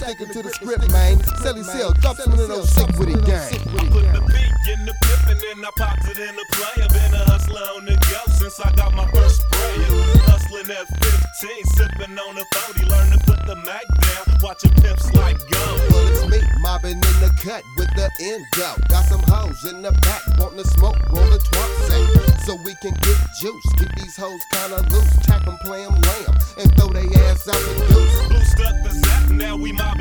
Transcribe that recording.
sticking to the script, man. Selly Cell, drop some of those sick with it, gang. I put the beat in the pip and then I popped it in the play. I've been a hustler on the go since I got my first sprayer. Hustling at 15, sipping on a 30. Learn to put the Mac down, watching pimps like go. Well, it's me, mobbing in the cut with the endo. Got some hoes in the back, wanting to smoke, roll a 12 sack, so we can get juice. Keep these hoes kinda loose, tack 'em, play 'em lamb, and throw they ass out the deuce. Boost up the zap, now we mobbing.